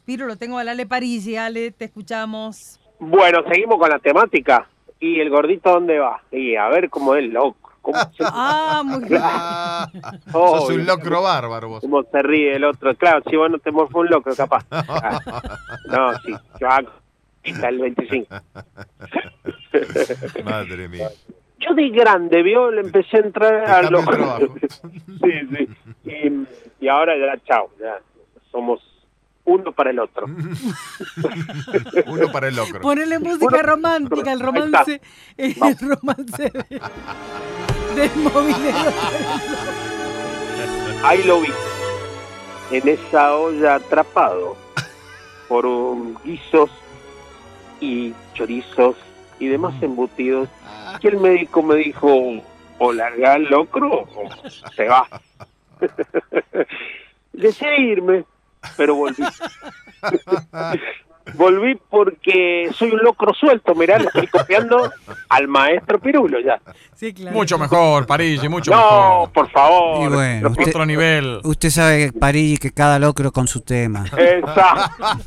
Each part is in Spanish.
Piro, lo tengo a Ale Parisi. Ale, te escuchamos. Bueno, seguimos con la temática. ¿Y el gordito dónde va? Y a ver cómo es loco. Muy bien. Sos un locro bárbaro vos. Cómo se ríe el otro. Claro, si vos no te morfó un locro, capaz. No, sí. Yo hago hasta el 25. Madre mía. Yo de grande, ¿vio? Le empecé a entrar a locro. Sí. Y ahora ya, chao. Ya somos uno para el otro. Uno para el locro. Ponele música romántica, el romance del movilero. Ahí lo vi, en esa olla atrapado por guisos y chorizos y demás embutidos, que el médico me dijo, o larga el locro o se va. Deseé irme, pero volví. Volví porque soy un locro suelto, mirá, le estoy copiando al maestro Pirulo ya. Sí, claro. Mucho mejor, Parigi, mucho mejor. No, por favor. Y bueno, Otro nivel. Usted sabe, Parigi, que cada locro con su tema. Exacto.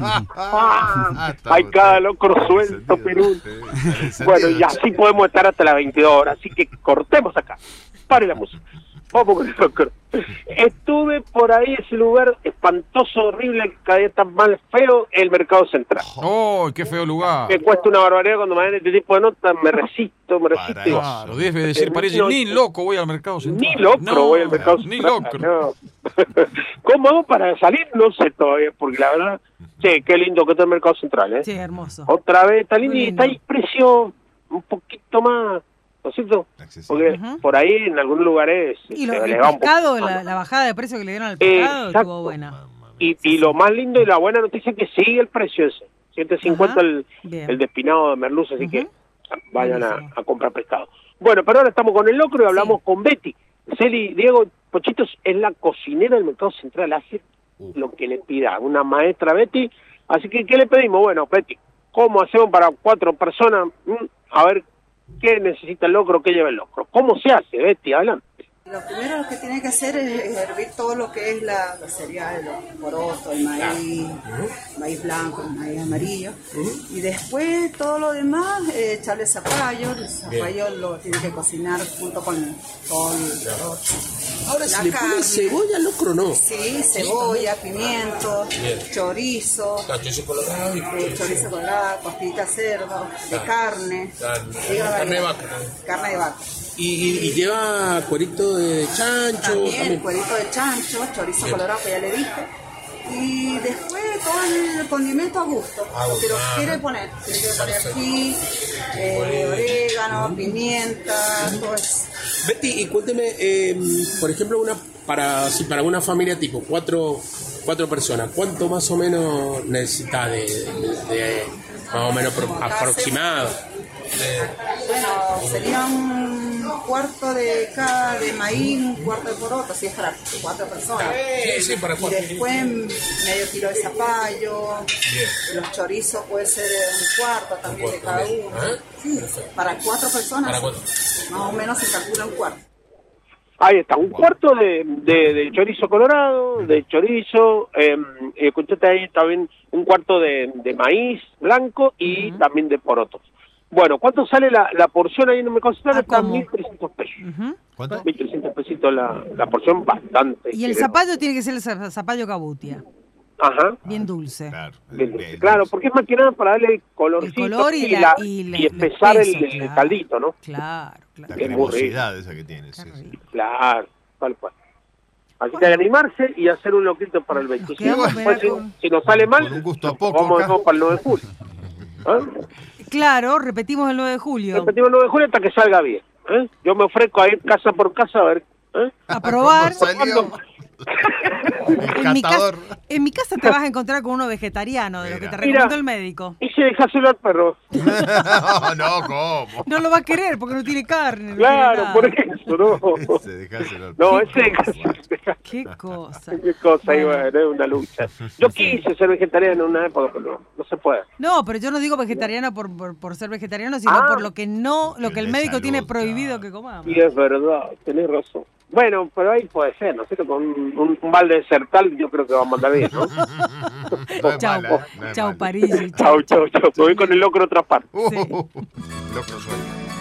Hay cada locro suelto, Pirulo. Bueno, y así podemos estar hasta las 22 horas, así que cortemos acá. Pare la música. Vamos con el locro. Estuve por ahí, ese lugar espantoso, horrible, que cada día tan mal, feo, el Mercado Central. ¡Oh, qué feo lugar! Me cuesta una barbaridad cuando me dan este tipo de notas, me resisto. Claro, debe decir Parigi, ni loco voy al Mercado Central. Ni locro voy al Mercado Ni Central. locro. No. ¿Cómo hago para salir? No sé todavía, porque la verdad, che, qué lindo que está el Mercado Central, ¿eh? Sí, hermoso. Otra vez está lindo Muy y lindo. está ahí precio un poquito más, ¿no es cierto? Porque por ahí en algunos lugares Y se el eleva un pescado, poco. la bajada de precio que le dieron al pescado Exacto. estuvo buena. Y lo más lindo y la buena noticia es que sigue el precio ese. 750 Bien. el despinado de merluza, así que vayan Buenísimo. a comprar pescado. Bueno, pero ahora estamos con el locro y hablamos con Betty. Celi, Diego, Pochitos es la cocinera del Mercado Central, hace lo que le pida una maestra Betty. Así que, ¿qué le pedimos? Bueno, Betty, ¿cómo hacemos para 4 personas? A ver, ¿qué necesita el locro? ¿Qué lleva el locro? ¿Cómo se hace, Betty? Adelante. Lo primero que tiene que hacer es hervir todo lo que es los cereales, los porotos, el maíz blanco, el maíz amarillo. Y después todo lo demás, echarle zapallo. El zapallo lo tiene que cocinar junto con el poroto. Ahora, La si le carne. pone cebolla al locro, no. Sí, cebolla, pimiento, chorizo, chorizo colorado, costillita de cerdo, de carne. Carne de vaca. Carne de vaca. Y lleva cuerito de chancho. También cuerito de chancho, chorizo colorado que ya le dije. Y después todo el condimento a gusto. Lo que lo quiere poner. Tiene que poner aquí, orégano, pimienta, todo eso. Betty, y cuénteme, por ejemplo, para una familia tipo 4 personas, ¿cuánto más o menos necesita de más o menos aproximado? Bueno, sería un cuarto de maíz, un cuarto de poroto, si es para 4 personas. Sí, para Y 4. después medio kilo de zapallo, los chorizos puede ser un cuarto también de cada uno. Sí, para 4 personas, más o menos se calcula un cuarto. Ahí está, un cuarto de chorizo colorado, de chorizo, escuchaste ahí también un cuarto de maíz blanco y también de porotos. Bueno, ¿cuánto sale la porción ahí en el Mercado Central? Está 1.300 pesos. ¿Cuánto? 1.300 pesitos la porción, bastante. Y el zapallo tiene que ser el zapallo cabutia. Ajá. Bien dulce. Claro, Claro, porque es más que nada para darle el colorcito El color y espesar el caldito, ¿no? Claro. La Es muy cremosidad esa que tiene. Sí. Claro, tal cual. Así que animarse y hacer un loquito para el 25. quedamos, Después, mirá, con- si nos sale mal, Con un gusto a poco vamos acá. para el 9 de julio. ¿Ah? Claro, repetimos el 9 de julio. Repetimos el 9 de julio hasta que salga bien. Yo me ofrezco a ir casa por casa a ver. A probar. ¿Cómo salió? En mi casa te vas a encontrar con uno vegetariano, de lo que te Mira. recomendó el médico. Y si dejáselo al perro. No, ¿cómo? No lo va a querer porque no tiene carne. no Claro, tiene nada. por eso, no. Ese, dejáselo. No, ese Qué cosa. qué cosa, y bueno, es una lucha. Yo quise ser vegetariano en una época, pero no se puede. No, pero yo no digo vegetariano por ser vegetariano, sino por lo que el médico salud, tiene prohibido que comamos. Y es verdad, tenés razón. Bueno, pero ahí puede ser, ¿no es cierto? Con un balde de Sertal yo creo que va a mandar bien, ¿no? No es Chau, mala, no es chau, mala. Parigi. Chau, chau, chau. Me voy con el locro a otra parte. Sí. Locro sueño.